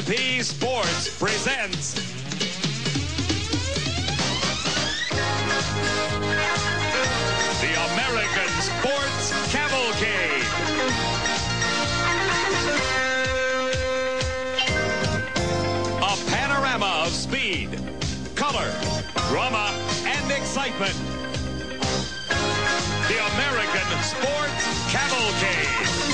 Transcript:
A&P Sports presents the American Sports Cavalcade. A panorama of speed, color, drama, and excitement. The American Sports Cavalcade.